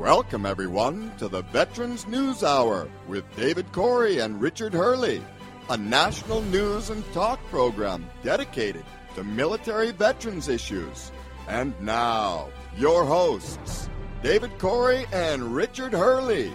Welcome, everyone, to the Veterans News Hour with David Corey and Richard Hurley, a national news and talk program dedicated to military veterans issues. And now, your hosts, David Corey and Richard Hurley.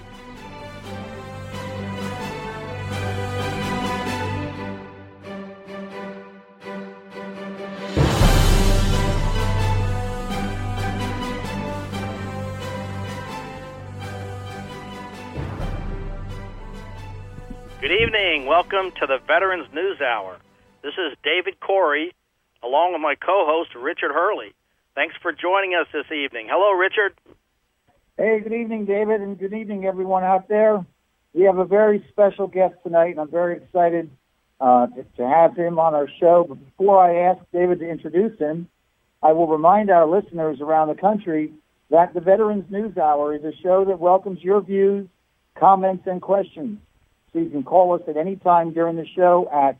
Good evening. Welcome to the Veterans News Hour. This is David Corey, along with my co-host, Richard Hurley. Thanks for joining us this evening. Hello, Richard. Hey, good evening, David, and good evening, everyone out there. We have a very special guest tonight, and I'm very excited to have him on our show. But before I ask David to introduce him, I will remind our listeners around the country that the Veterans News Hour is a show that welcomes your views, comments, and questions. So you can call us at any time during the show at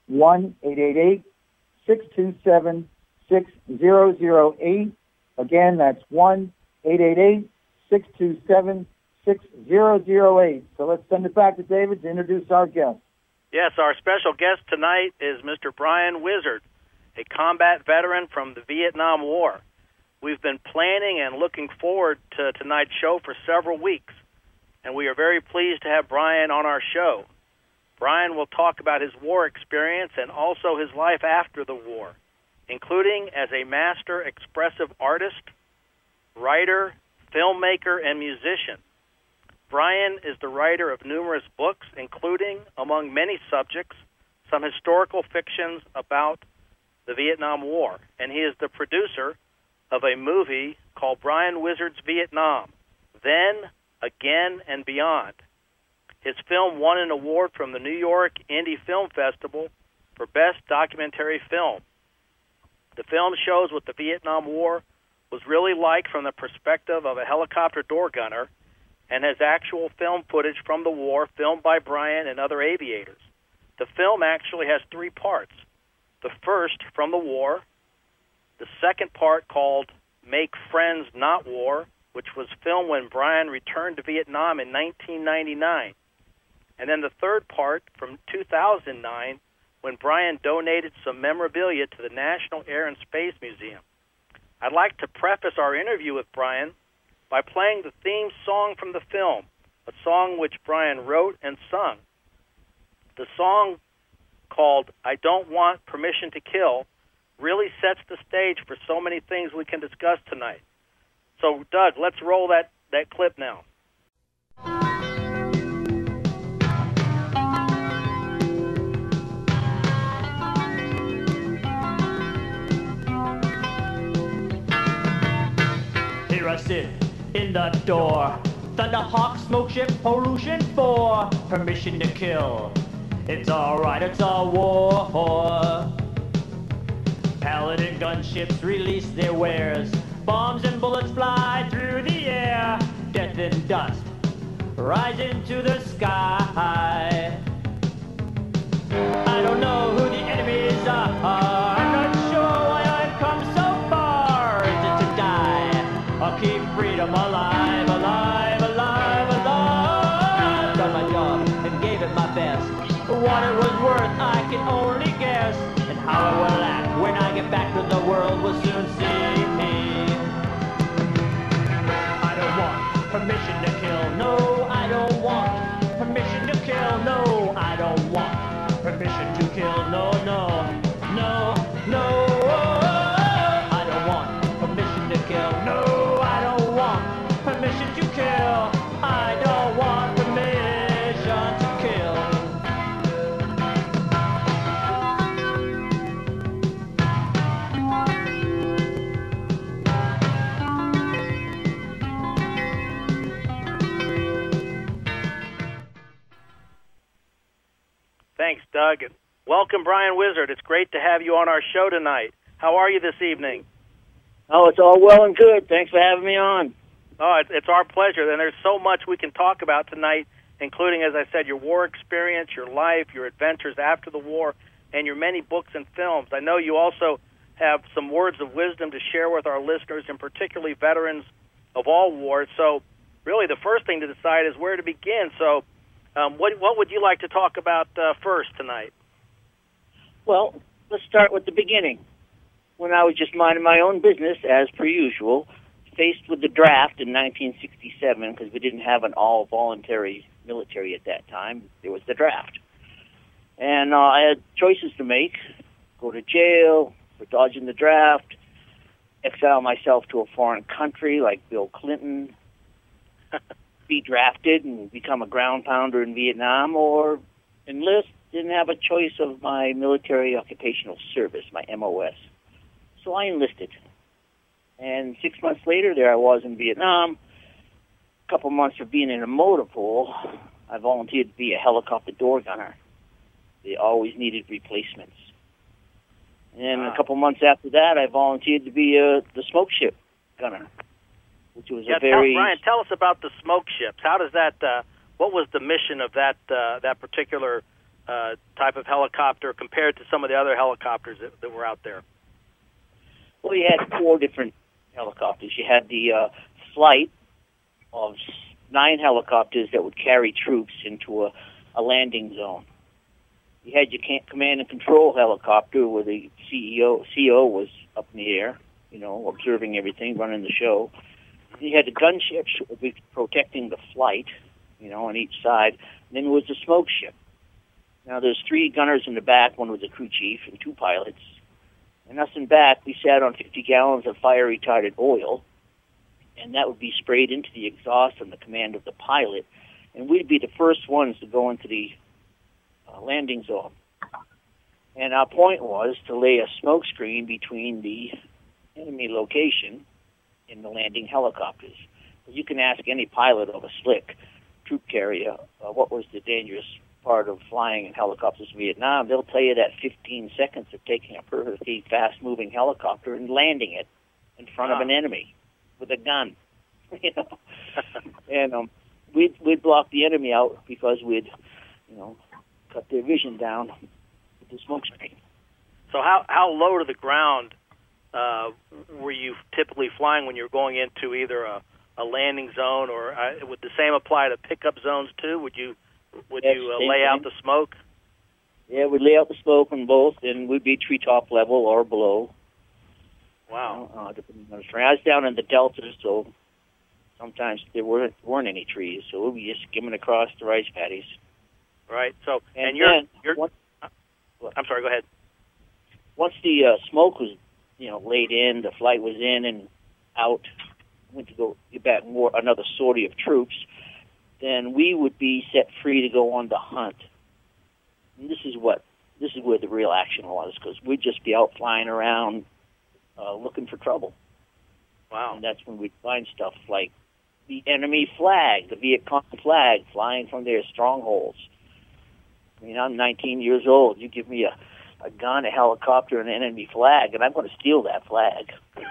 1-888-627-6008. Again, that's 1-888-627-6008. So let's send it back to David to introduce our guest. Yes, our special guest tonight is Mr. Brian Wizard, a combat veteran from the Vietnam War. We've been planning and looking forward to tonight's show for several weeks, and we are very pleased to have Brian on our show. Brian will talk about his war experience and also his life after the war, including as a master expressive artist, writer, filmmaker, and musician. Brian is the writer of numerous books, including, among many subjects, some historical fictions about the Vietnam War, and he is the producer of a movie called Brian Wizard's Vietnam, Then, Again, and Beyond. His film won an award from the New York Indie Film Festival for Best Documentary Film. The film shows what the Vietnam War was really like from the perspective of a helicopter door gunner and has actual film footage from the war filmed by Brian and other aviators. The film actually has three parts. The first, from the war. The second part, called Make Friends Not War, which was filmed when Brian returned to Vietnam in 1999. And then the third part, from 2009, when Brian donated some memorabilia to the National Air and Space Museum. I'd like to preface our interview with Brian by playing the theme song from the film, a song which Brian wrote and sung. The song, called I Don't Want Permission to Kill, really sets the stage for so many things we can discuss tonight. So, Doug, let's roll that clip now. Here I sit in the door. Thunderhawk, smoke ship, pollution for permission to kill. It's alright, it's a war. Paladin gunships release their wares. Bombs and bullets fly through the air. Death and dust rise into the sky. I don't know who the enemies are. I'm not sure why I've come so far. Is it to die or keep freedom alive, alive, alive, alive? I've done my job and gave it my best. What it was worth, I can only guess. And how I will act when I get back to the world will soon see. Permission to kill, no, I don't want permission to kill, no, I don't want permission to kill, no, no, no, no, I don't want permission to kill, no, I don't want permission to kill, I don't want permission to kill. Thanks, Doug. And welcome, Brian Wizard. It's great to have you on our show tonight. How are you this evening? Oh, it's all well and good. Thanks for having me on. Oh, it's our pleasure. And there's so much we can talk about tonight, including, as I said, your war experience, your life, your adventures after the war, and your many books and films. I know you also have some words of wisdom to share with our listeners, and particularly veterans of all wars. So really the first thing to decide is where to begin. So what would you like to talk about first tonight? Well, let's start with the beginning. When I was just minding my own business, as per usual, faced with the draft in 1967, because we didn't have an all-voluntary military at that time, there was the draft. And I had choices to make: go to jail for dodging the draft, exile myself to a foreign country like Bill Clinton, be drafted and become a ground pounder in Vietnam, or enlist. Didn't have a choice of my military occupational service, my MOS. So I enlisted. And 6 months later, there I was in Vietnam. A couple months of being in a motor pool, I volunteered to be a helicopter door gunner. They always needed replacements. And a couple months after that, I volunteered to be the smoke ship gunner, which was a very... Brian, tell us about the smoke ships. How does that... what was the mission of that particular type of helicopter compared to some of the other helicopters that were out there? Well, you had 4 different helicopters. You had the flight of 9 helicopters that would carry troops into a landing zone. You had your command and control helicopter where the CO was up in the air, observing everything, running the show. You had the gunships protecting the flight, on each side. And then there was the smoke ship. Now, there's 3 gunners in the back. One was the crew chief and 2 pilots. And us in back, we sat on 50 gallons of fire-retardant oil, and that would be sprayed into the exhaust on the command of the pilot. And we'd be the first ones to go into the landing zone. And our point was to lay a smoke screen between the enemy location and the landing helicopters. You can ask any pilot of a slick troop carrier what was the dangerous part of flying in helicopters in Vietnam. They'll tell you that 15 seconds of taking a perfectly fast-moving helicopter and landing it in front of an enemy with a gun. And we'd block the enemy out because we'd, cut their vision down with the smoke screen. So how low to the ground were you typically flying when you were going into either a landing zone, or would the same apply to pickup zones too? Would you lay out the smoke? Yeah, we'd lay out the smoke on both, and we'd be treetop level or below. Wow. Depending on the terrain. I was down in the delta, so sometimes there weren't any trees, so we'd be just skimming across the rice paddies. Right. So, and I'm sorry. Go ahead. Once the smoke was, laid in, the flight was in and out. Went to go get back another sortie of troops. Then we would be set free to go on the hunt. And this is where the real action was, because we'd just be out flying around looking for trouble. Wow. And that's when we'd find stuff like the enemy flag, the Viet Cong flag, flying from their strongholds. I mean, I'm 19 years old. You give me a gun, a helicopter, and an enemy flag, and I'm going to steal that flag.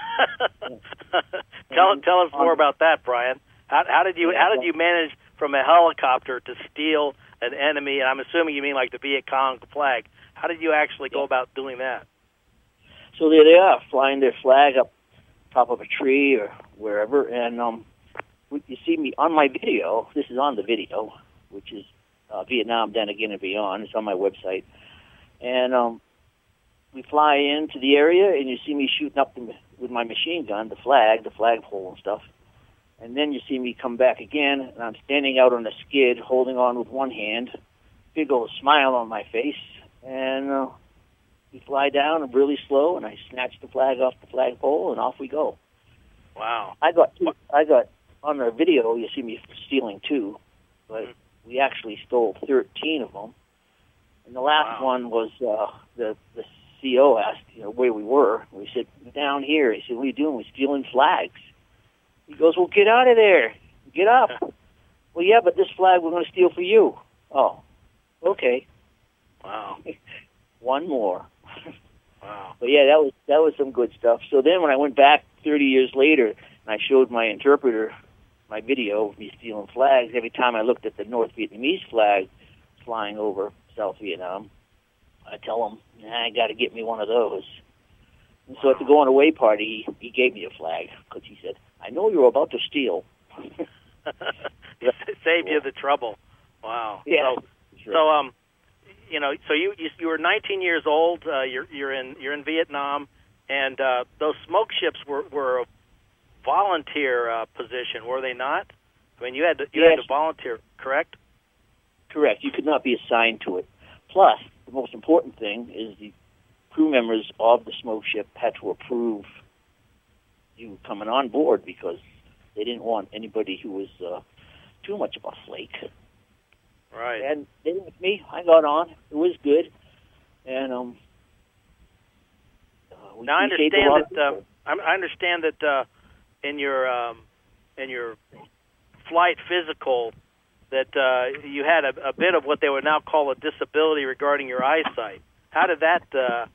Tell us more about that, Brian. How did you manage from a helicopter to steal an enemy? And I'm assuming you mean like the Viet Cong flag. How did you actually go about doing that? So there they are, flying their flag up top of a tree or wherever, and you see me on my video. This is on the video, which is Vietnam Then Again and Beyond. It's on my website. And we fly into the area, and you see me shooting up with my machine gun, the flagpole and stuff. And then you see me come back again, and I'm standing out on the skid, holding on with one hand, big old smile on my face, and we fly down really slow, and I snatch the flag off the flagpole, and off we go. Wow! I got on the video. You see me stealing 2, but we actually stole 13 of them. And the last one was the CO asked, where we were. We said, down here. He said, what are you doing? We're stealing flags. He goes, well, get out of there. Get up. Well, yeah, but this flag we're going to steal for you. Oh, okay. Wow. One more. Wow. But yeah, that was some good stuff. So then when I went back 30 years later and I showed my interpreter my video of me stealing flags, every time I looked at the North Vietnamese flag flying over South Vietnam, I tell him, I got to get me one of those. And so at the going away party, he gave me a flag because he said, I know you're about to steal. Save you the trouble. Wow. Yeah. So you were 19 years old. You're in Vietnam, and those smoke ships were a volunteer position, were they not? I mean, you had to volunteer, correct? Correct. You could not be assigned to it. Plus, the most important thing is the crew members of the smoke ship had to approve you coming on board because they didn't want anybody who was too much of a flake. Right. And they with me. I got on. It was good. And now I understand that. I understand that in your flight physical that you had a bit of what they would now call a disability regarding your eyesight. How did that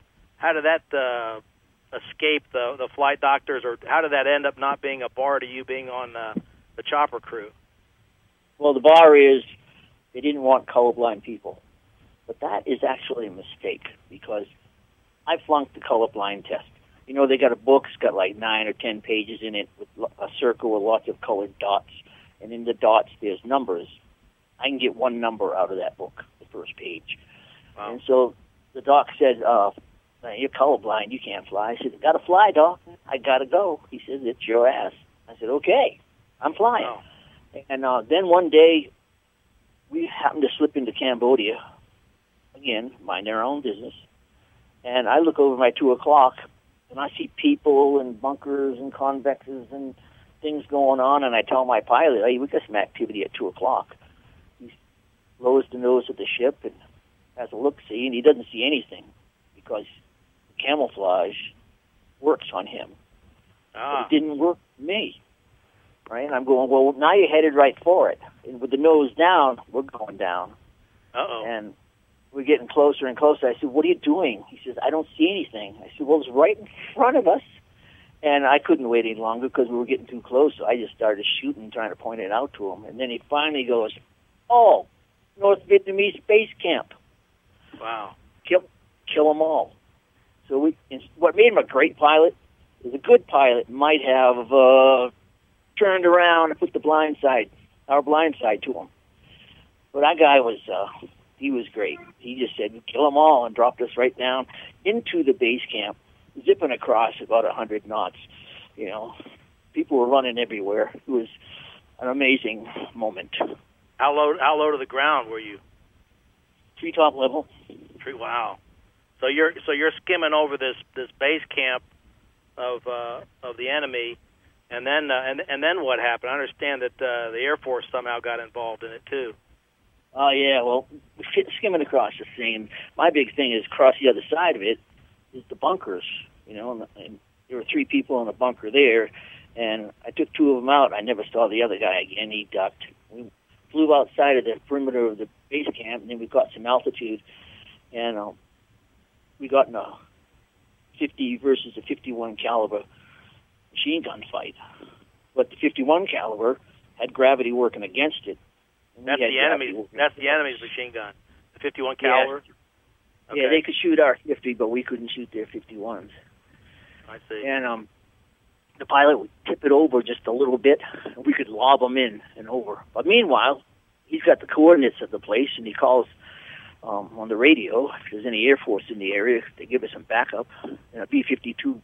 escape the flight doctors, or how did that end up not being a bar to you being on the chopper crew? Well, the bar is they didn't want colorblind people. But that is actually a mistake because I flunked the colorblind test. You know, they got a book, it's got like 9 or 10 pages in it with a circle with lots of colored dots. And in the dots, there's numbers. I can get one number out of that book, the first page. Wow. And so the doc said, you're colorblind, you can't fly. I said, got to fly, doc. I got to go. He said, it's your ass. I said, okay, I'm flying. Wow. And then one day, we happened to slip into Cambodia. Again, mind our own business. And I look over my 2 o'clock, and I see people and bunkers and convexes and things going on, and I tell my pilot, hey, we got some activity at 2 o'clock. He lowers the nose of the ship and has a look-see, and he doesn't see anything because camouflage works on him. But it didn't work for me. Right? And I'm going, well, now you're headed right for it. And with the nose down, we're going down. Uh-oh. And we're getting closer and closer. I said, what are you doing? He says, I don't see anything. I said, well, it's right in front of us. And I couldn't wait any longer because we were getting too close. So I just started shooting, trying to point it out to him. And then he finally goes, oh, North Vietnamese base camp. Wow. Kill them all. So what made him a great pilot is a good pilot might have turned around and put our blind side to him. But that guy he was great. He just said, kill them all, and dropped us right down into the base camp, zipping across about 100 knots. You know, people were running everywhere. It was an amazing moment. How low to the ground were you? Treetop level. Wow. So you're skimming over this base camp of the enemy. And then and then what happened? I understand that the Air Force somehow got involved in it too. Oh yeah, well, skimming across the same. My big thing is across the other side of it is the bunkers. You know, and there were 3 people in the bunker there, and I took 2 of them out. I never saw the other guy again. He ducked. We flew outside of the perimeter of the base camp, and then we got some altitude, and we got in a 50 versus a 51 caliber machine gun fight. But the 51 caliber had gravity working against it. That's the enemy's machine gun. The 51 caliber? Yeah. Okay. Yeah, they could shoot our 50, but we couldn't shoot their 51s. I see. And the pilot would tip it over just a little bit, and we could lob them in and over. But meanwhile, he's got the coordinates of the place, and he calls on the radio if there's any Air Force in the area. They give us some backup. And a B-52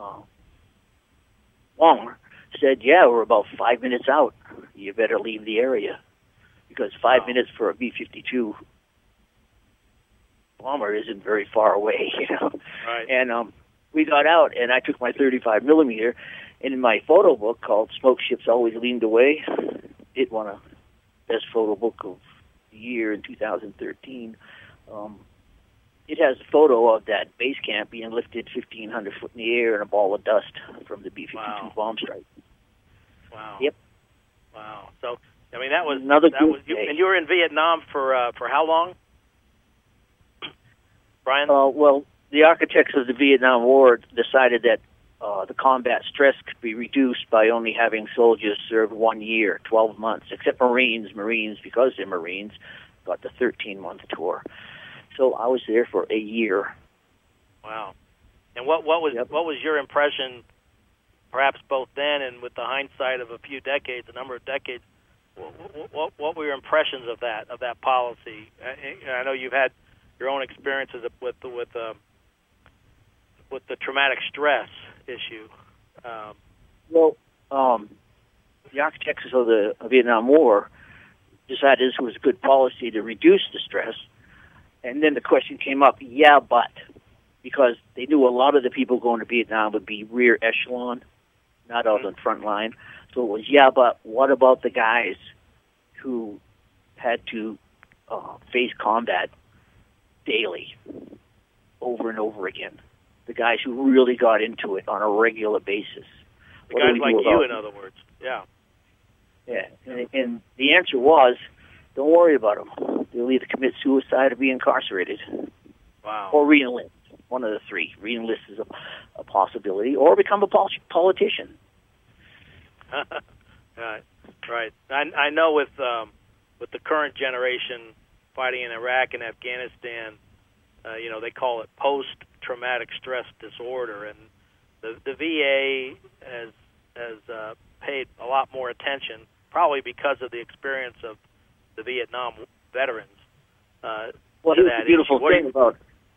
bomber said, yeah, we're about 5 minutes out. You better leave the area. Because 5 minutes for a B-52 bomber isn't very far away, you know. Right. And we got out, and I took my 35 millimeter, and in my photo book called "Smoke Ships Always Leaned Away," it won a best photo book of the year in 2013. It has a photo of that base camp being lifted 1,500 foot in the air and a ball of dust from the B-52 bomb strike. Wow. Yep. Wow. So, I mean, that was and you were in Vietnam for how long, Brian? Well, the architects of the Vietnam War decided that the combat stress could be reduced by only having soldiers serve 1 year, 12 months, except Marines. Marines, because they're Marines, got the 13-month tour. So I was there for a year. Wow. And what was your impression, perhaps both then and with the hindsight of a number of decades, what were your impressions of that policy? I know you've had your own experiences with the traumatic stress issue. Well, the architects of the Vietnam War decided this was a good policy to reduce the stress, and then the question came up, yeah, but, because they knew a lot of the people going to Vietnam would be rear echelon, not out on the front line. So it was, yeah, but what about the guys who had to face combat daily, over and over again? The guys who really got into it on a regular basis. The guys like you, in other words. Yeah. Yeah, and the answer was, don't worry about them. They'll either commit suicide or be incarcerated. Wow. Or re-enlist. One of the three. Re-enlist is a possibility, or become a politician. Right. I know with the current generation fighting in Iraq and Afghanistan, they call it post-traumatic stress disorder, and the VA has paid a lot more attention, probably because of the experience of the Vietnam veterans. Well, here's the beautiful thing about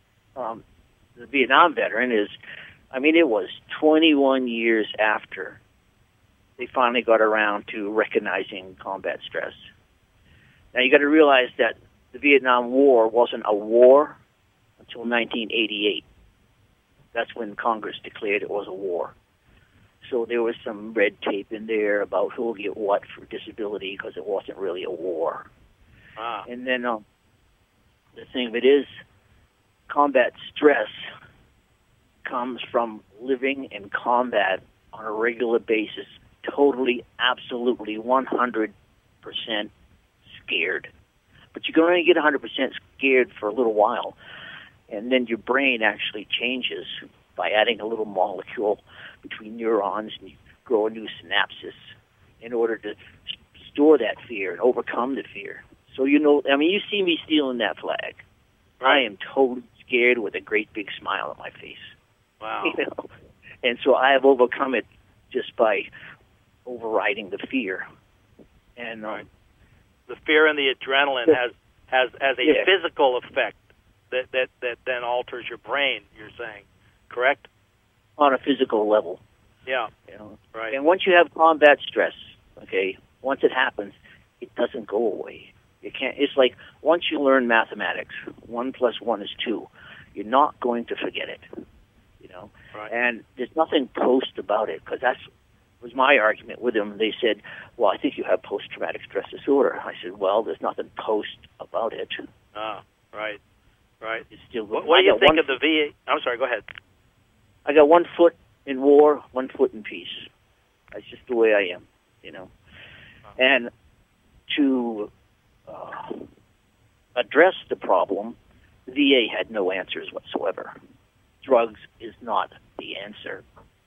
the Vietnam veteran is, it was 21 years after they finally got around to recognizing combat stress. Now, you got to realize that the Vietnam War wasn't a war until 1988. That's when Congress declared it was a war. So there was some red tape in there about who will get what for disability, because it wasn't really a war. And then the thing of it is, combat stress comes from living in combat on a regular basis, totally, absolutely, 100% scared. But you can only get 100% scared for a little while, and then your brain actually changes by adding a little molecule between neurons, and you grow a new synapses in order to store that fear and overcome the fear. So you see me stealing that flag. Right. I am totally scared with a great big smile on my face. Wow. And so I have overcome it just by overriding the fear. And right. The fear and the adrenaline has a physical effect that then alters your brain, you're saying, correct? On a physical level. Yeah. Right. And once you have combat stress, once it happens, it doesn't go away. You can't. It's like once you learn mathematics, 1 + 1 is 2. You're not going to forget it. Right. And there's nothing post about it, because that was my argument with them. They said, "Well, I think you have post-traumatic stress disorder." I said, "Well, there's nothing post about it." Right. It's still. What do you think of the VA? I'm sorry. Go ahead. I got 1 foot in war, 1 foot in peace. That's just the way I am, And to address the problem, the VA had no answers whatsoever. Drugs is not the answer,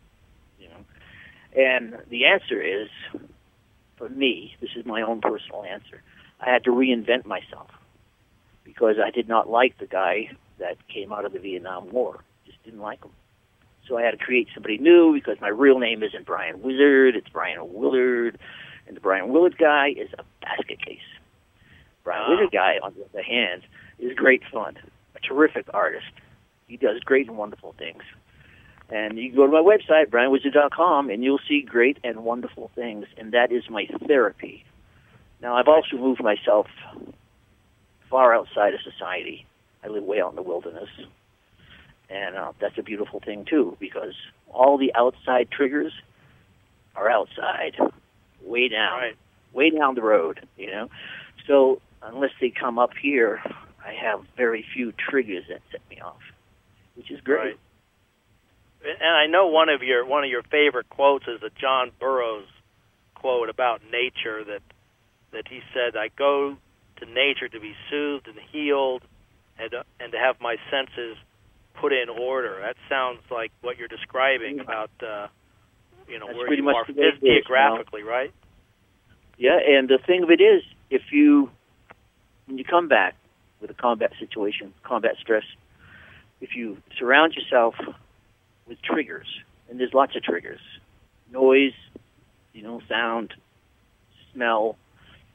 And the answer is, for me, this is my own personal answer, I had to reinvent myself, because I did not like the guy that came out of the Vietnam War. Just didn't like him. So I had to create somebody new, because my real name isn't Brian Wizard, it's Brian Willard, and the Brian Willard guy is a basket case. Brian Wizard guy, on the other hand, is great fun, a terrific artist. He does great and wonderful things. And you can go to my website, brianwizard.com, and you'll see great and wonderful things, and that is my therapy. Now, I've also moved myself far outside of society. I live way out in the wilderness. And that's a beautiful thing, too, because all the outside triggers are outside, way down the road, So unless they come up here, I have very few triggers that set me off, which is great. Right. And I know one of your favorite quotes is a John Burroughs quote about nature that he said, "I go to nature to be soothed and healed, and to have my senses put in order." That sounds like what you're describing about where you are geographically, right? Yeah, and the thing of it is, when you come back with a combat situation, combat stress, if you surround yourself with triggers, and there's lots of triggers, noise, sound, smell,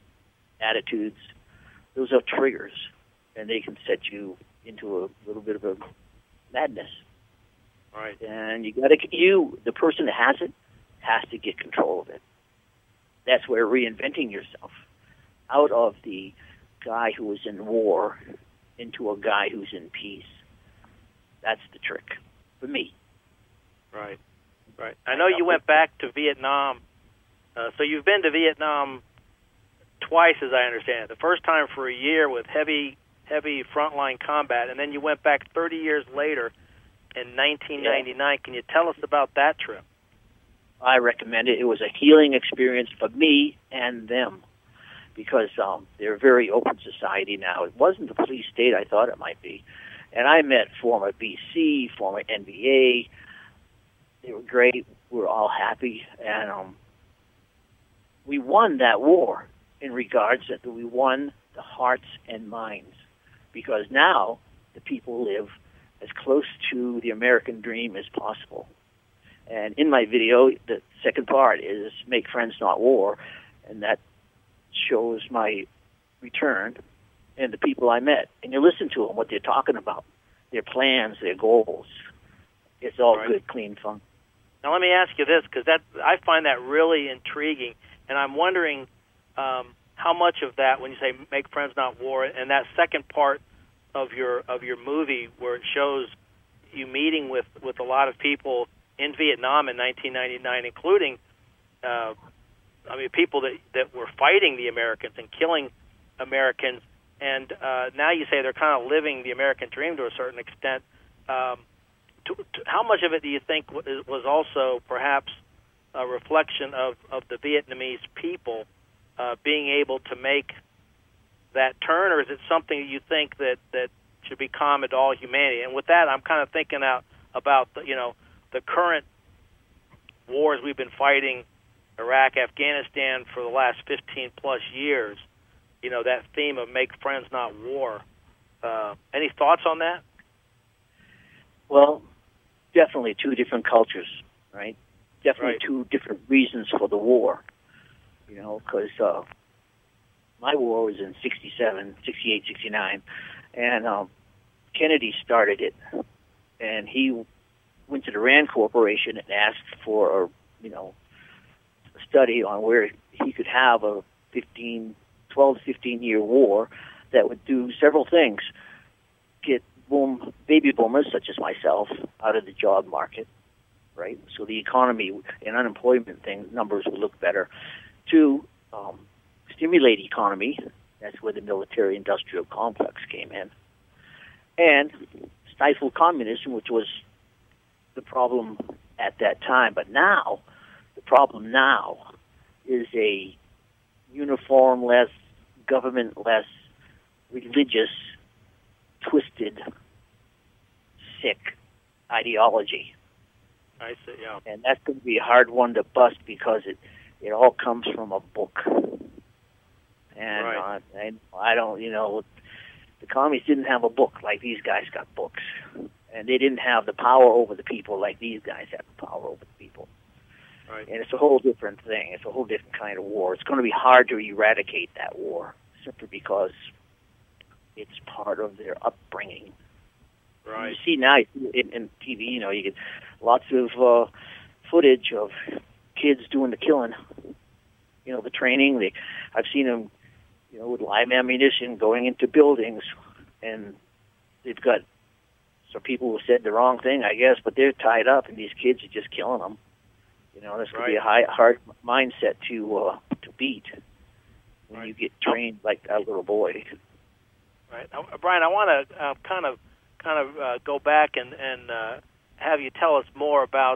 attitudes, those are triggers, and they can set you into a little bit of a madness. Right. And the person that has it has to get control of it. That's where reinventing yourself out of the guy who was in war into a guy who's in peace. That's the trick for me. Right. Right. I know you went back to Vietnam. So you've been to Vietnam twice, as I understand it. The first time for a year with heavy frontline combat, and then you went back 30 years later in 1999. Yeah. Can you tell us about that trip? I recommend it. It was a healing experience for me and them because they're a very open society now. It wasn't the police state I thought it might be. And I met former BC, former NBA. They were great. We were all happy. And we won that war in regards that we won the hearts and minds because now the people live as close to the American dream as possible. And in my video, the second part is Make Friends Not War, and that shows my return and the people I met. And you listen to them, what they're talking about, their plans, their goals. It's all right. Good, clean fun. Now let me ask you this, because I find that really intriguing, and I'm wondering how much of that, when you say Make Friends Not War, and that second part of your movie where it shows you meeting with a lot of people in Vietnam in 1999, including people that were fighting the Americans and killing Americans, and now you say they're kind of living the American dream to a certain extent. How much of it do you think was also perhaps a reflection of the Vietnamese people being able to make that turn, or is it something you think that should be common to all humanity? And with that, I'm kind of thinking about the current wars we've been fighting, Iraq, Afghanistan, for the last 15 plus years. That theme of Make Friends Not War. Any thoughts on that? Well, definitely two different cultures, right? Definitely right. Two different reasons for the war. Because my war was in 67, 68, 69, and Kennedy started it, and he went to the Rand Corporation and asked for a study on where he could have a 12 to 15-year war that would do several things. Get baby boomers, such as myself, out of the job market, right? So the economy and unemployment numbers would look better. 2, stimulate economy. That's where the military-industrial complex came in. And stifle communism, which was the problem at that time. But now, the problem now is a uniform-less, government-less, religious, twisted, sick ideology. I see, yeah. And that's going to be a hard one to bust because it all comes from a book. And right. I don't, the communists didn't have a book like these guys got books. And they didn't have the power over the people like these guys have the power over the people. Right. And it's a whole different thing. It's a whole different kind of war. It's going to be hard to eradicate that war simply because it's part of their upbringing. Right. You see now in TV, you get lots of footage of kids doing the killing. The training. I've seen them, with live ammunition going into buildings, and they've got some people who said the wrong thing, I guess, but they're tied up, and these kids are just killing them. This could be a hard mindset to beat when you get trained like that little boy. Right, Brian. I want to kind of go back and have you tell us more about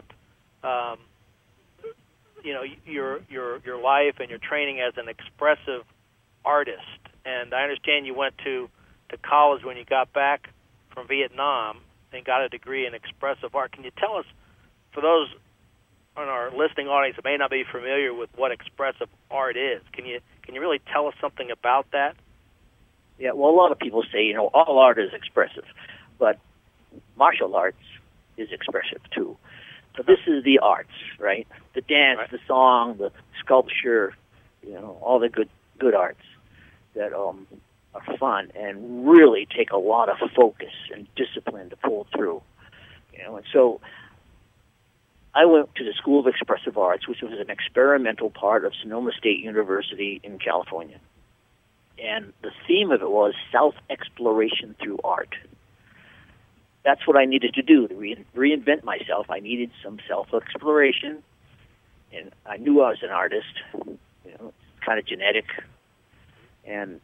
your life and your training as an expressive artist. And I understand you went to college when you got back from Vietnam and got a degree in expressive art. Can you tell us, for those on our listening audience that may not be familiar with what expressive art is, can you really tell us something about that? Yeah, well, a lot of people say, all art is expressive, but martial arts is expressive too. So this is the arts, right? The dance, right. The song, the sculpture, all the good arts. that are fun and really take a lot of focus and discipline to pull through. And so I went to the School of Expressive Arts, which was an experimental part of Sonoma State University in California. And the theme of it was self-exploration through art. That's what I needed to do, to reinvent myself. I needed some self-exploration, and I knew I was an artist, kind of genetic, and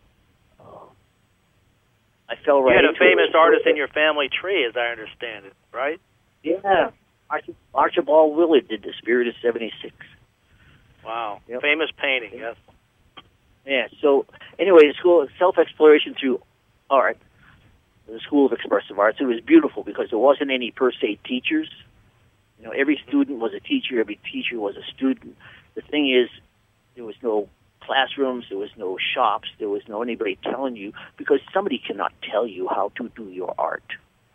I fell right into it. You had a famous artist in your family tree, as I understand it, right? Yeah. Archibald Willard did The Spirit of 76. Wow. Yep. Famous painting, yes. Yeah, so anyway, the School of Self-Exploration Through Art, the School of Expressive Arts, it was beautiful because there wasn't any per se teachers. Every student was a teacher, every teacher was a student. The thing is, there was no classrooms, there was no shops, there was no anybody telling you, because somebody cannot tell you how to do your art,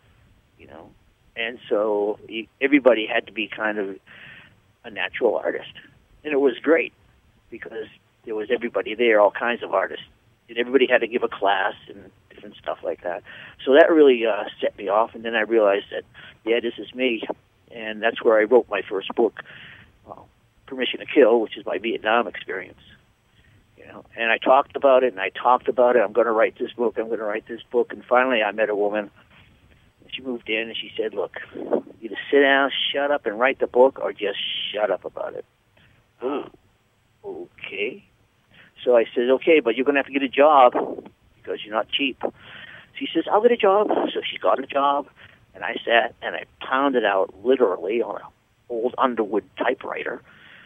And so everybody had to be kind of a natural artist. And it was great because there was everybody there, all kinds of artists. And everybody had to give a class and different stuff like that. So that really set me off. And then I realized that, this is me. And that's where I wrote my first book, Permission to Kill, which is my Vietnam experience. And I talked about it, and I talked about it. I'm going to write this book. And finally I met a woman. She moved in, and she said, look, either sit down, shut up, and write the book, or just shut up about it. Oh, okay. So I said, okay, but you're going to have to get a job because you're not cheap. She says, I'll get a job. So she got a job, and I sat and I pounded out literally on an old Underwood typewriter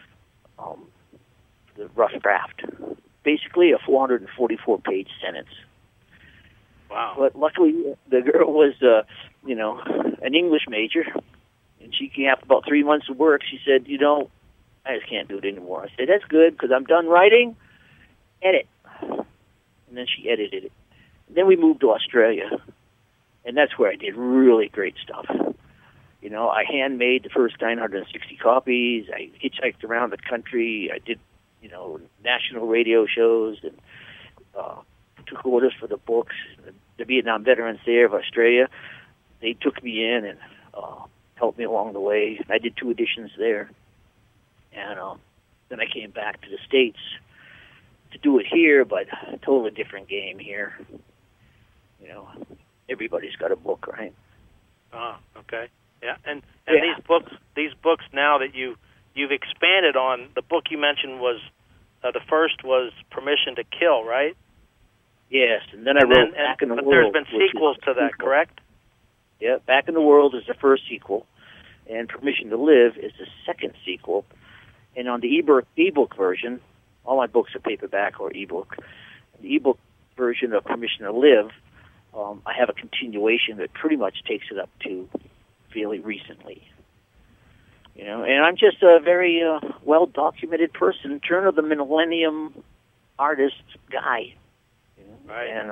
the rough draft. Basically a 444-page sentence. Wow. But luckily, the girl was, an English major, and she came after about 3 months of work. She said, I just can't do it anymore. I said, that's good, because I'm done writing. Edit. And then she edited it. And then we moved to Australia, and that's where I did really great stuff. I handmade the first 960 copies. I hitchhiked around the country. I did, national radio shows and took orders for the books. The Vietnam veterans there of Australia, they took me in and helped me along the way. I did 2 editions there. And then I came back to the States to do it here, but a totally different game here. Everybody's got a book, right? Okay. Yeah. And these books now that you've expanded on, the book you mentioned was the first was Permission to Kill, right? Yes, and then I wrote Back in the World. But there's been sequels to that, correct? Yeah, Back in the World is the first sequel, and Permission to Live is the second sequel. And on the ebook version, all my books are paperback or ebook. The ebook version of Permission to Live, I have a continuation that pretty much takes it up to fairly recently. And I'm just a very well-documented person, turn of the millennium artist guy. Right. And,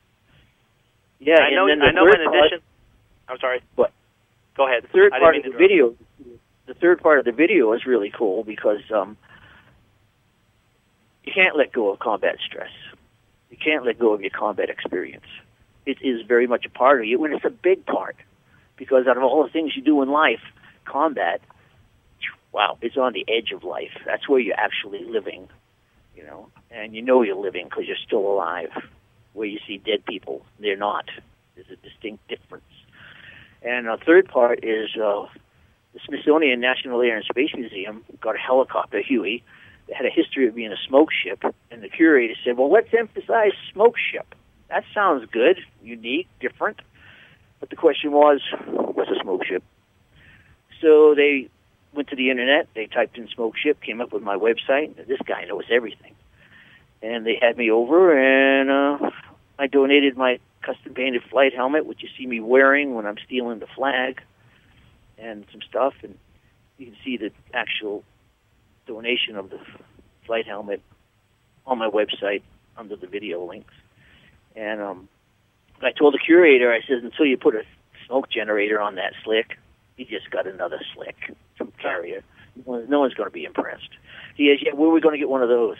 I know. In addition, I'm sorry. What? Go ahead. The third part of the video is really cool because you can't let go of combat stress. You can't let go of your combat experience. It is very much a part of you, and it's a big part because out of all the things you do in life, combat, wow, it's on the edge of life. That's where you're actually living, and you're living because you're still alive. Where you see dead people, they're not. There's a distinct difference. And the third part is the Smithsonian National Air and Space Museum got a helicopter, Huey, that had a history of being a smoke ship, and the curator said, well, let's emphasize smoke ship. That sounds good, unique, different. But the question was, what's a smoke ship? So they went to the internet, they typed in smoke ship, came up with my website, and this guy knows everything. And they had me over, and I donated my custom-painted flight helmet, which you see me wearing when I'm stealing the flag, and some stuff. And you can see the actual donation of the flight helmet on my website under the video links. And I told the curator, I said, until you put a smoke generator on that slick, you just got another slick from Carrier. No one's going to be impressed. He says, yeah, where are we going to get one of those?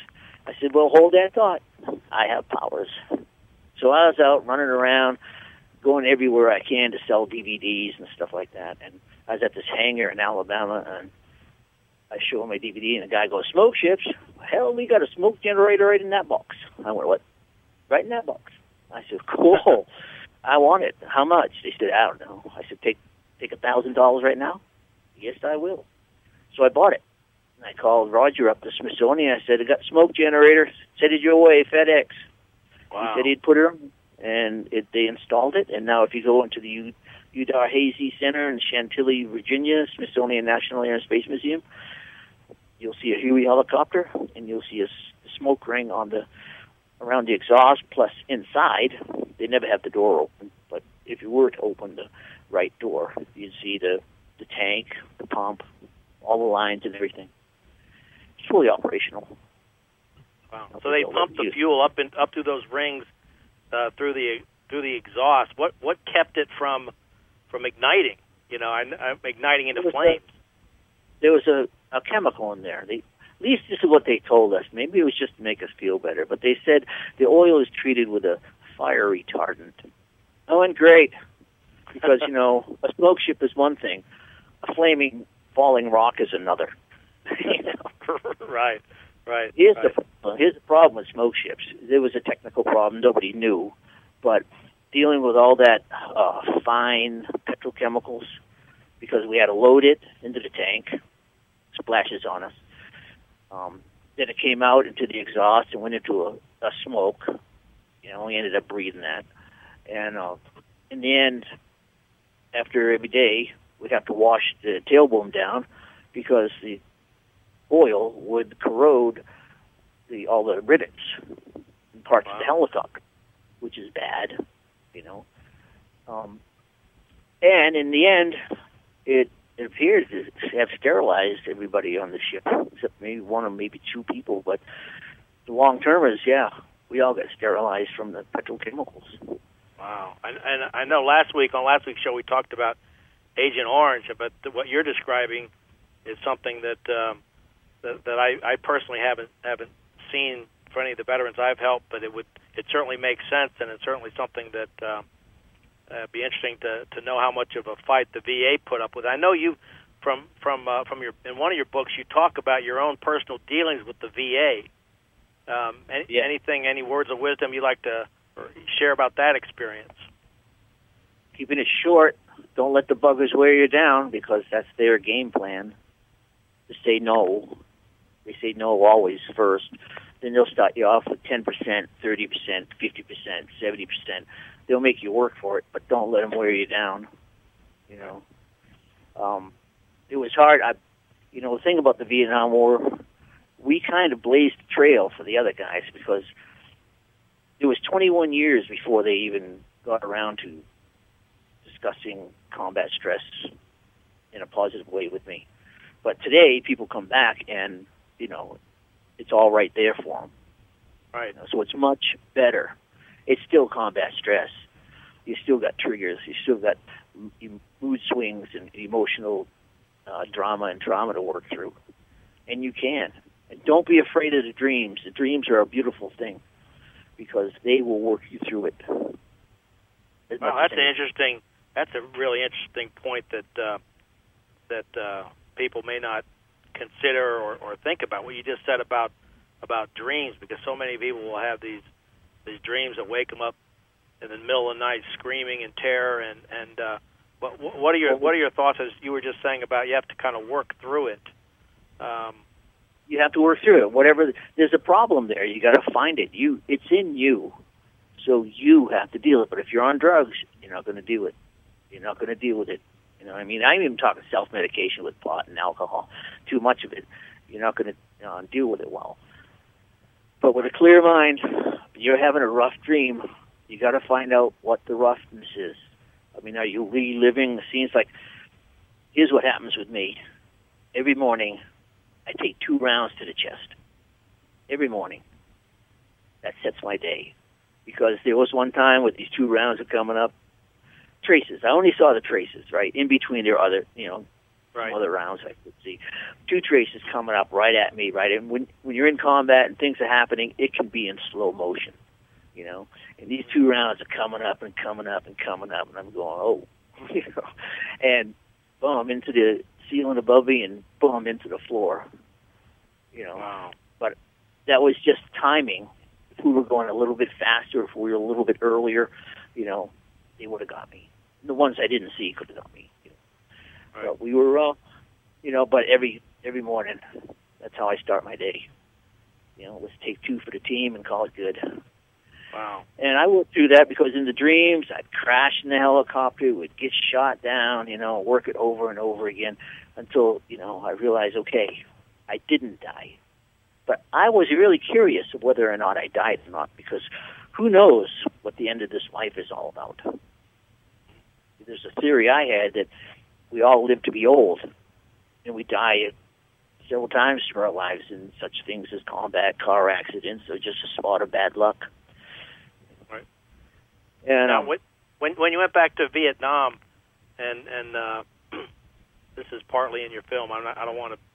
I said, well, hold that thought. I have powers. So I was out running around, going everywhere I can to sell DVDs and stuff like that. And I was at this hangar in Alabama, and I show him my DVD, and the guy goes, smoke ships? Hell, we got a smoke generator right in that box. I went, what? Right in that box. I said, cool. I want it. How much? They said, I don't know. I said, take $1,000 right now? Yes, I will. So I bought it. And I called Roger up to Smithsonian. I said, I got a smoke generator. Send it your way, FedEx. Wow. He said he'd put it on, and they installed it. And now if you go into the Udar Hazy Center in Chantilly, Virginia, Smithsonian National Air and Space Museum, you'll see a Huey helicopter, and you'll see a smoke ring around the exhaust, plus inside. They never have the door open, but if you were to open the right door, you'd see the tank, the pump, all the lines and everything. It's fully operational. Wow! So they pumped the fuel up through those rings, through the exhaust. What kept it from igniting? Igniting into flames. There was a chemical in there. At least this is what they told us. Maybe it was just to make us feel better, but they said the oil is treated with a fire retardant. Oh, and great, because a smoke ship is one thing, a falling rock is another. Right. Here's the problem with smoke ships. There was a technical problem nobody knew, but dealing with all that fine petrochemicals, because we had to load it into the tank, splashes on us. Then it came out into the exhaust and went into a smoke. We ended up breathing that. And in the end, after every day, we'd have to wash the tailbone down because the oil would corrode all the rivets and parts of the helicopter, which is bad, And in the end, it appears to have sterilized everybody on the ship, except maybe one or maybe two people. But the long term is, we all got sterilized from the petrochemicals. Wow. And I know on last week's show we talked about Agent Orange, but what you're describing is something that I personally haven't seen for any of the veterans I've helped, but it certainly makes sense, and it's certainly something that be interesting to know how much of a fight the VA put up with. I know you from your in one of your books you talk about your own personal dealings with the VA. Any words of wisdom you'd like to share about that experience? Keeping it short. Don't let the buggers wear you down, because that's their game plan. To say no. They say no always first. Then they'll start you off with 10%, 30%, 50%, 70%. They'll make you work for it, but don't let them wear you down. It was hard. The thing about the Vietnam War, we kind of blazed the trail for the other guys, because it was 21 years before they even got around to discussing combat stress in a positive way with me. But today, people come back and, it's all right there for them. Right. So it's much better. It's still combat stress. You still got triggers. You still got mood swings and emotional drama and trauma to work through. And you can. And don't be afraid of the dreams. The dreams are a beautiful thing, because they will work you through it. Well, that's a really interesting point that people may not consider or think about. What you just said about dreams, because so many people will have these dreams that wake them up in the middle of the night screaming in terror. And what are your thoughts, as you were just saying, about you have to kind of work through it? You have to work through it. Whatever, there's a problem there. You got to find it. It's in you, so you have to deal with it. But if you're on drugs, you're not going to deal with it. You're not going to deal with it. I'm even talking self-medication with pot and alcohol. Too much of it, you're not going to deal with it well. But with a clear mind, you're having a rough dream. You got to find out what the roughness is. Are you reliving the scenes? Here's what happens with me. Every morning, I take 2 rounds to the chest. Every morning. That sets my day. Because there was one time with these 2 rounds are coming up, traces. I only saw the traces, right? In between there are other, Right. Some other rounds I could see. Two traces coming up right at me, right? And when you're in combat and things are happening, it can be in slow motion, you know. And these two rounds are coming up and coming up and coming up, and I'm going, oh, you know, and boom, into the ceiling above me and boom, into the floor, you know. Wow. But that was just timing. If we were going a little bit faster, if we were a little bit earlier, you know, they would have got me. The ones I didn't see could have got me. You know. Right. But we were, you know, but every morning, that's how I start my day. You know, let's take two for the team and call it good. Wow. And I worked through that because in the dreams, I'd crash in the helicopter, would get shot down, you know, work it over and over again until, you know, I realized, okay, I didn't die. But I was really curious of whether or not I died or not, because who knows what the end of this life is all about. There's a theory I had that we all live to be old, and we die several times through our lives in such things as combat, car accidents, or just a spot of bad luck. Right. And now, when you went back to Vietnam, and this is partly in your film, I don't want to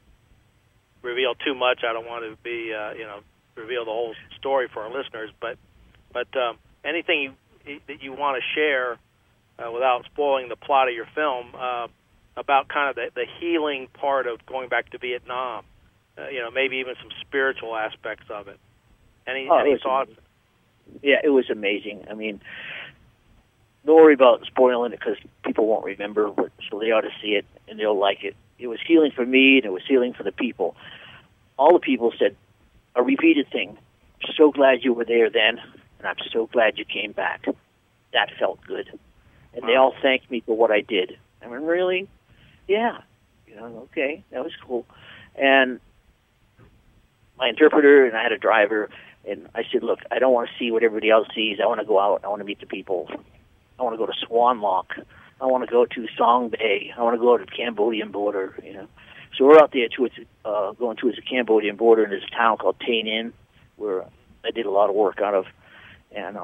reveal too much. I don't want to be, reveal the whole story for our listeners. But anything that you want to share without spoiling the plot of your film about kind of the healing part of going back to Vietnam, maybe even some spiritual aspects of it. Any thoughts? Amazing. Yeah, it was amazing. I mean, don't worry about spoiling it because people won't remember, so they ought to see it and they'll like it. It was healing for me, and it was healing for the people. All the people said a repeated thing. So glad you were there then, and I'm so glad you came back. That felt good. And they all thanked me for what I did. I mean, really? Yeah. Okay, that was cool. And my interpreter and I had a driver, and I said, look, I don't want to see what everybody else sees. I want to go out. I want to meet the people. I want to go to Swan Lock. I want to go to Song Bay. I want to go to the Cambodian border, So we're out there going towards the Cambodian border, and there's a town called Tay Ninh, where I did a lot of work out of. And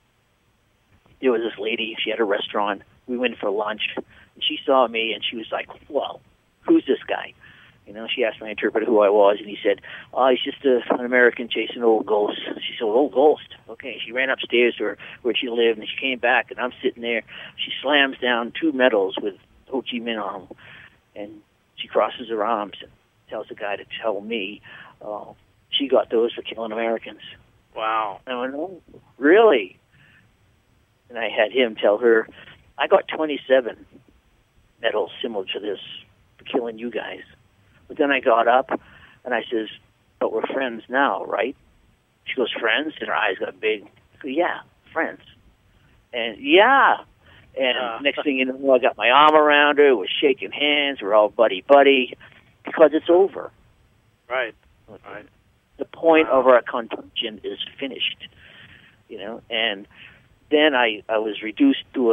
there was this lady. She had a restaurant. We went for lunch, and she saw me, and she was like, well, who's this guy? She asked my interpreter who I was, and he said, he's just an American chasing old ghosts. She said, old ghost? Okay. She ran upstairs to where she lived, and she came back, and I'm sitting there. She slams down 2 medals with Ho Chi Minh on them, and she crosses her arms and tells the guy to tell me she got those for killing Americans. Wow. I went, oh, really? And I had him tell her, I got 27 medals similar to this for killing you guys. But then I got up, and I says, but we're friends now, right? She goes, friends? And her eyes got big. I go, yeah, friends. And, yeah. And next thing you know, I got my arm around her, we're shaking hands, we're all buddy-buddy, because it's over. Right. The point of our contention is finished, And then I was reduced to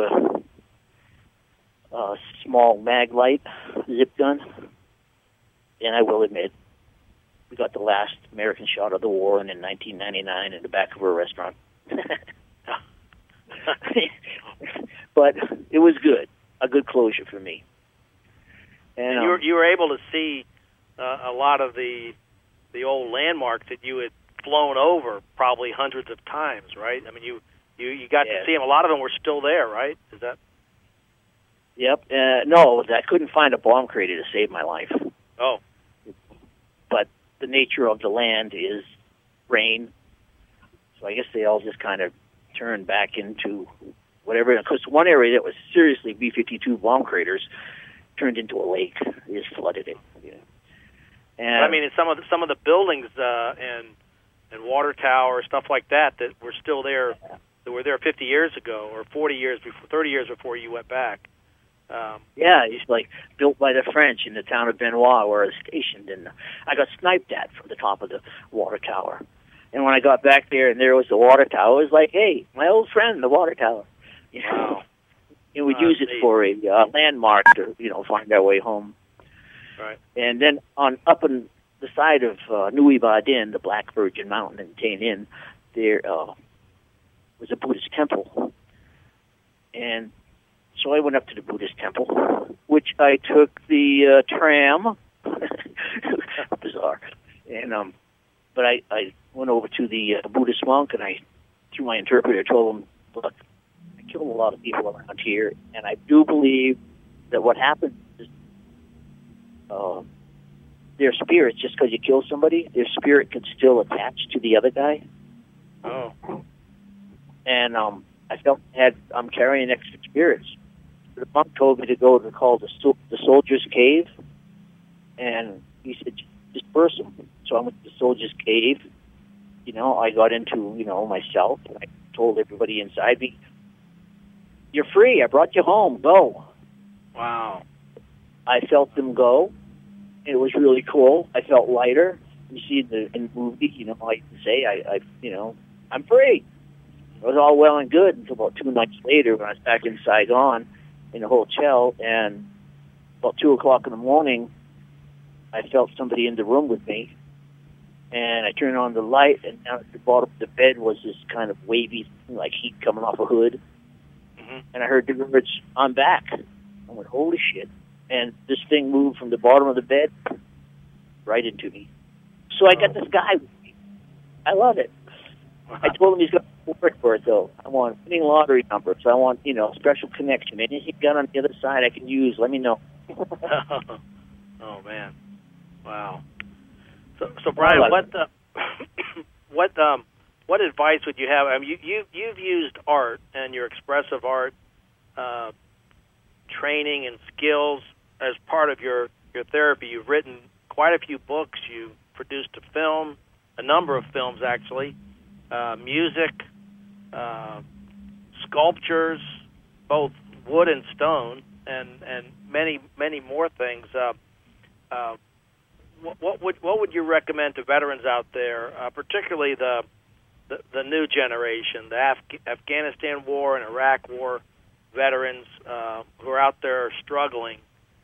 a small Maglite zip gun. And I will admit, we got the last American shot of the war in 1999 in the back of a restaurant. But it was good, a good closure for me. And you were able to see a lot of the old landmarks that you had flown over probably hundreds of times, right? I mean, you got to see them. A lot of them were still there, right? Is that? Yep. No, I couldn't find a bomb crater to save my life. Oh. But the nature of the land is rain. So I guess they all just kind of turned back into whatever. Because one area that was seriously B-52 bomb craters turned into a lake. They just flooded it. And but I mean, in some of the buildings and water tower, stuff like that were still there, that were there 50 years ago or 40 years before, 30 years before you went back. It's like built by the French in the town of Benoit where I was stationed, and I got sniped at from the top of the water tower. And when I got back there and there was the water tower, it was like, hey, my old friend, the water tower. Wow. And we'd use it for a landmark to, find our way home. Right. And then up on the side of Nui Ba Din, the Black Virgin Mountain in Tay Ninh, there was a Buddhist temple. And So I went up to the Buddhist temple, which I took the tram. Bizarre. And but I went over to the Buddhist monk, and I, through my interpreter, told him, look, I killed a lot of people around here, and I do believe that what happens is their spirits, just because you kill somebody, their spirit can still attach to the other guy. Oh. And I felt I'm carrying extra spirits. The monk told me to go to call the Soldier's Cave, and he said, disperse them. So I went to the Soldier's Cave. You know, I got into, myself, and I told everybody inside me, you're free. I brought you home. Go. Wow. I felt them go. It was really cool. I felt lighter. You see in the movie, I used to say, I'm free. It was all well and good until about 2 nights later when I was back in Saigon in a hotel, and about 2 o'clock in the morning, I felt somebody in the room with me, and I turned on the light, and down at the bottom of the bed was this kind of wavy, like heat coming off a hood, and I heard the words, I'm back. I went, holy shit. And this thing moved from the bottom of the bed right into me. So I got this guy with me. I love it. I told him he's got to work for it, though. I want winning lottery numbers. I want, special connection. Anything you got on the other side I can use, let me know. Oh, man. Wow. So Brian, what advice would you have? I mean, you've used art and your expressive art training and skills as part of your therapy. You've written quite a few books. You've produced a number of films actually, music, sculptures, both wood and stone, and many more things. What would you recommend to veterans out there, particularly the new generation, the Afghanistan War and Iraq War veterans who are out there struggling?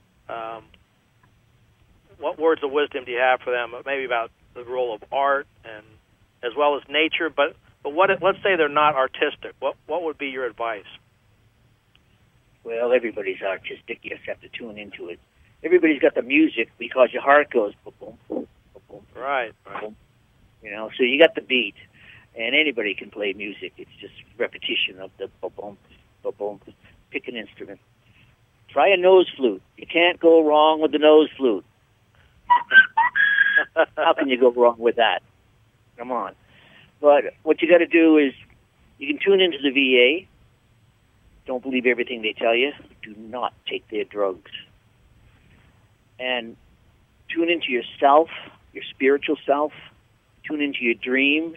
What words of wisdom do you have for them? Maybe about the role of art and as well as nature. But let's say they're not artistic. What would be your advice? Well, everybody's artistic. You just have to tune into it. Everybody's got the music because your heart goes boom, boom, boom, boom. Right. Boom. So you got the beat, and anybody can play music. It's just repetition of the boom, boom, boom. Pick an instrument. Try a nose flute. You can't go wrong with the nose flute. How can you go wrong with that? Come on. But what you got to do is you can tune into the VA. Don't believe everything they tell you. Do not take their drugs. And tune into yourself, your spiritual self. Tune into your dreams.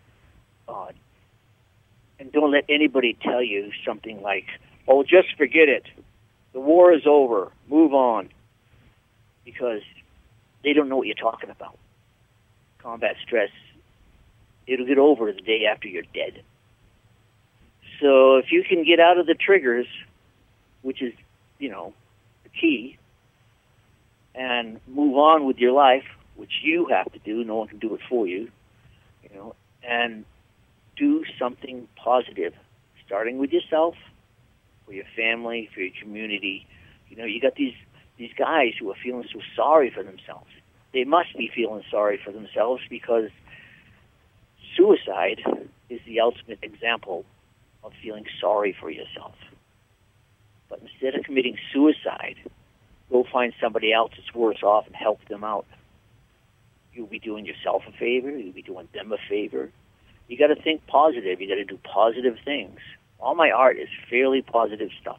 And don't let anybody tell you something like, oh, just forget it. The war is over. Move on. Because they don't know what you're talking about. Combat stress, it'll get over the day after you're dead. So if you can get out of the triggers, which is, the key, and move on with your life, which you have to do, no one can do it for you, and do something positive, starting with yourself, for your family, for your community. You got these guys who are feeling so sorry for themselves. They must be feeling sorry for themselves because suicide is the ultimate example of feeling sorry for yourself. But instead of committing suicide, go find somebody else that's worse off and help them out. You'll be doing yourself a favor. You'll be doing them a favor. You got to think positive. You got to do positive things. All my art is fairly positive stuff.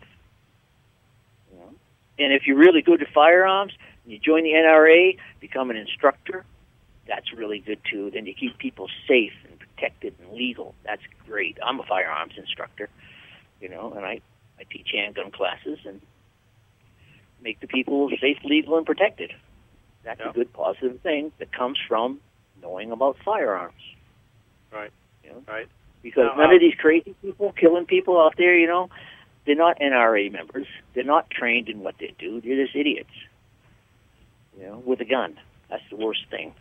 And if you're really good at firearms, you join the NRA, become an instructor, that's really good too. Then you keep people safe and protected and legal. That's great. I'm a firearms instructor, and I teach handgun classes and make the people safe, legal, and protected. That's a good positive thing that comes from knowing about firearms. Right. Right. Because none of these crazy people killing people out there, they're not NRA members. They're not trained in what they do. They're just idiots, with a gun. That's the worst thing,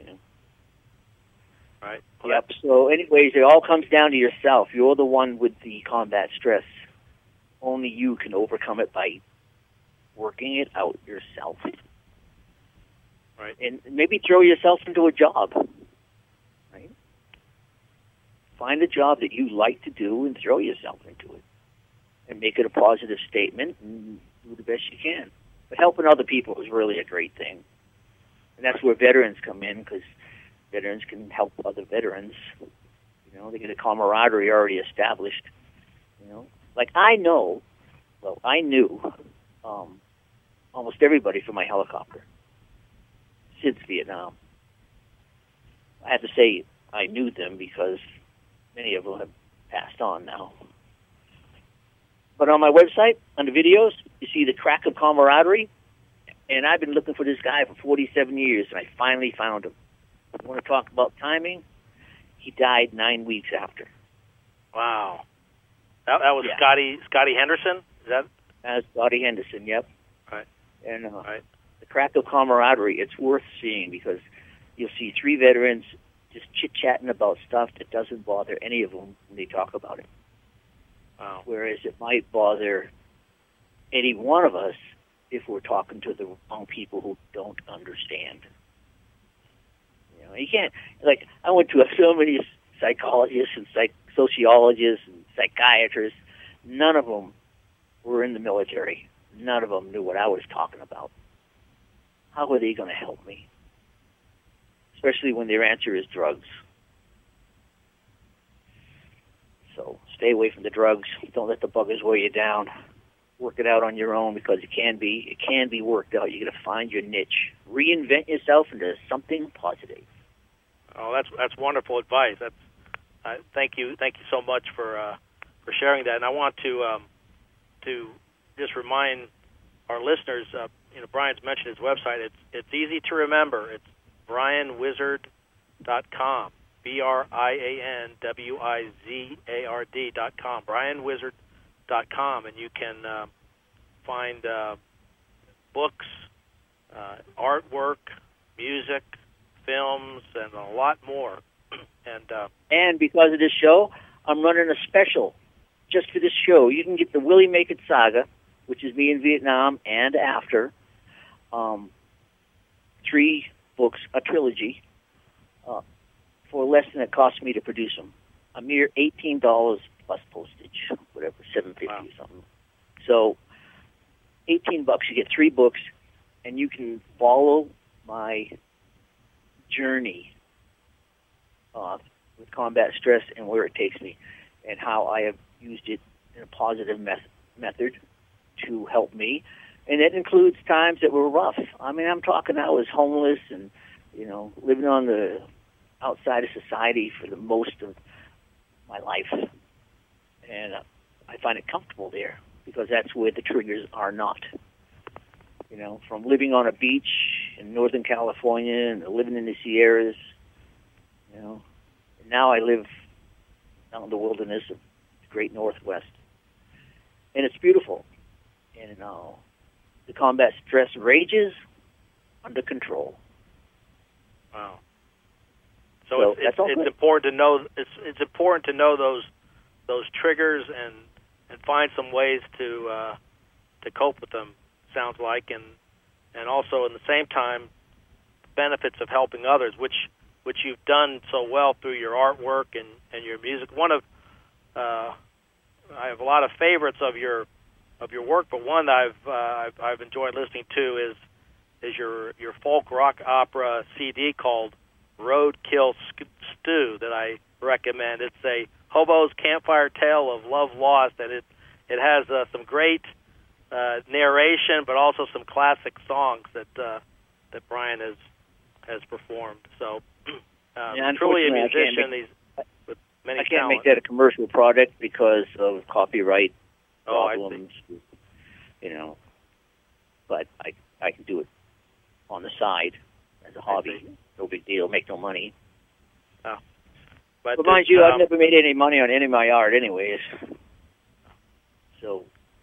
Right. Well, yep. So anyways, it all comes down to yourself. You're the one with the combat stress. only you can overcome it by working it out yourself. Right. And maybe throw yourself into a job. Right? Find a job that you like to do and throw yourself into it. And make it a positive statement and do the best you can. But helping other people is really a great thing. And that's where veterans come in, because veterans can help other veterans. You know, they get a camaraderie already established. You know, like I knew almost everybody from my helicopter since Vietnam. I have to say I knew them because many of them have passed on now. But on my website, on the videos, you see the crack of camaraderie. And I've been looking for this guy for 47 years, and I finally found him. You want to talk about timing? He died 9 weeks after. Wow. That was Scotty Henderson? Is that? That's Scotty Henderson, yep. Right. And right. The crack of camaraderie, it's worth seeing, because you'll see three veterans just chit-chatting about stuff that doesn't bother any of them when they talk about it. Wow. Whereas it might bother any one of us if we're talking to the wrong people who don't understand. You know, you can't, like, I went to so many psychologists and sociologists and psychiatrists. None of them were in the military. None of them knew what I was talking about. How are they going to help me? Especially when their answer is drugs. So stay away from the drugs. Don't let the buggers weigh you down. Work it out on your own, because it can be worked out. You got to find your niche. Reinvent yourself into something positive. Oh, that's wonderful advice. Thank you so much for sharing that. And I want to just remind our listeners. Brian's mentioned his website. It's easy to remember. It's BrianWizard.com. BrianWizard.com. BrianWizard.com, and you can find books, artwork, music, films, and a lot more. And because of this show, I'm running a special just for this show. You can get the Willie Make It Saga, which is me in Vietnam and after. 3 books, a trilogy, for less than it cost me to produce them. A mere $18 plus postage, whatever, $7.50 or something. So, $18, you get 3 books, and you can follow my journey with combat stress and where it takes me, and how I have used it in a positive method to help me. And that includes times that were rough. I mean, I'm talking I was homeless and, living on the outside of society for the most of my life. And I find it comfortable there, because that's where the triggers are not. From living on a beach in Northern California and living in the Sierras, and now I live out in the wilderness of the Great Northwest. And it's beautiful. And the combat stress rages under control. Wow. So it's important to know it's important to know those triggers and find some ways to cope with them. Sounds like, and also in the same time, benefits of helping others, which you've done so well through your artwork and your music. I have a lot of favorites of your work, but one that I've enjoyed listening to is your folk rock opera CD called Roadkill Stew that I recommend. It's a hobo's campfire tale of love lost, and it has some great narration, but also some classic songs that Brian has performed. So truly a musician. With many I can't talents. make that a commercial product because of copyright problems. But I can do it on the side as a hobby. No big deal. Make no money. Oh. But mind you, I've never made any money on any of my art anyways. So,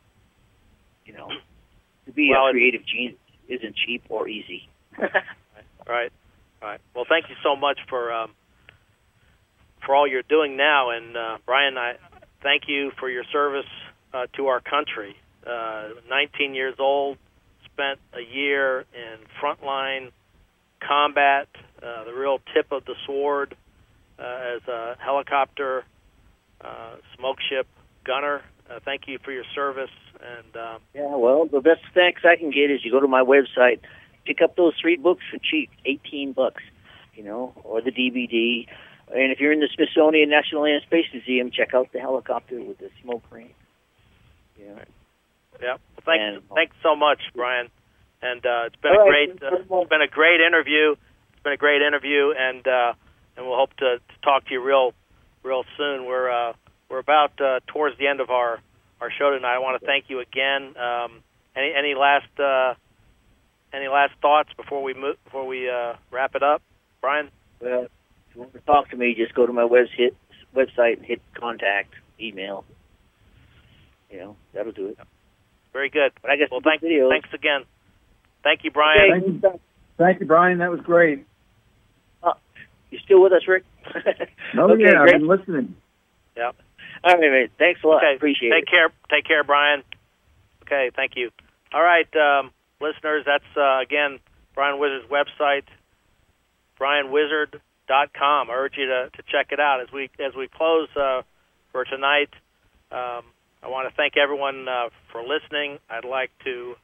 to be a creative genius isn't cheap or easy. Right. Well, thank you so much for all you're doing now. And, Brian, I thank you for your service to our country. 19 years old, spent a year in frontline combat, the real tip of the sword as a helicopter smoke ship gunner. Thank you for your service. And yeah, well, the best thanks I can get is you go to my website, pick up those 3 books for cheap, $18, or the DVD. And if you're in the Smithsonian National Land and Space Museum, check out the helicopter with the smoke ring. Yeah. Well, thanks so much, Brian. And it's been it's been a great interview. It's been a great interview, and we'll hope to talk to you real soon. We're about towards the end of our show tonight. I want to thank you again. Any last thoughts before we wrap it up, Brian? Well, if you want to talk to me, just go to my website and hit contact, email. That'll do it. Very good. But I guess thanks again. Thank you, Brian. Thank you, Brian. That was great. You still with us, Rick? Oh, okay, yeah, I've been listening. Yeah. All right, mate. Thanks a lot. Okay. Appreciate it. Take care, Brian. Okay, thank you. All right, listeners, that's, again, Brian Wizard's website, brianwizard.com. I urge you to check it out. As we close for tonight, I want to thank everyone for listening. I'd like to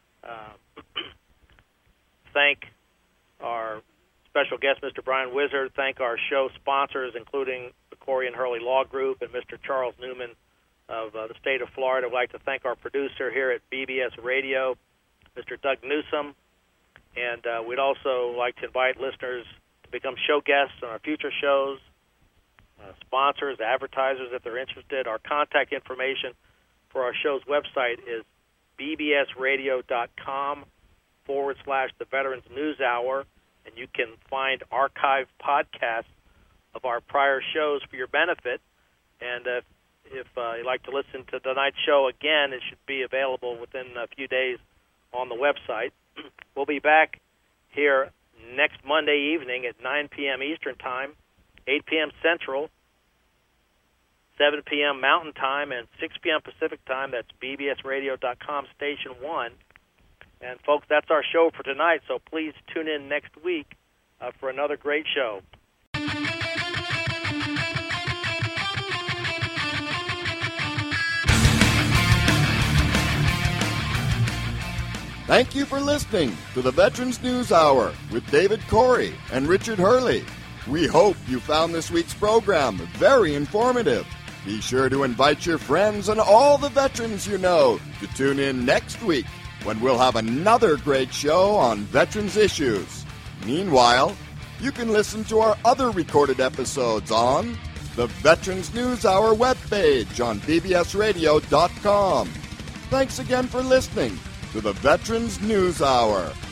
thank our special guest, Mr. Brian Wizard, thank our show sponsors, including the Corey and Hurley Law Group and Mr. Charles Newman of the state of Florida. I'd like to thank our producer here at BBS Radio, Mr. Doug Newsom. And we'd also like to invite listeners to become show guests on our future shows, sponsors, advertisers, if they're interested. Our contact information for our show's website is bbsradio.com/The Veterans News Hour, and you can find archived podcasts of our prior shows for your benefit. And if you'd like to listen to tonight's show again, it should be available within a few days on the website. We'll be back here next Monday evening at 9 p.m. Eastern Time, 8 p.m. Central, 7 p.m. Mountain Time, and 6 p.m. Pacific Time. That's bbsradio.com, Station 1. And, folks, that's our show for tonight, so please tune in next week for another great show. Thank you for listening to the Veterans News Hour with David Corey and Richard Hurley. We hope you found this week's program very informative. Be sure to invite your friends and all the veterans you know to tune in next week when we'll have another great show on veterans issues. Meanwhile, you can listen to our other recorded episodes on the Veterans News Hour webpage on bbsradio.com. Thanks again for listening to the Veterans News Hour.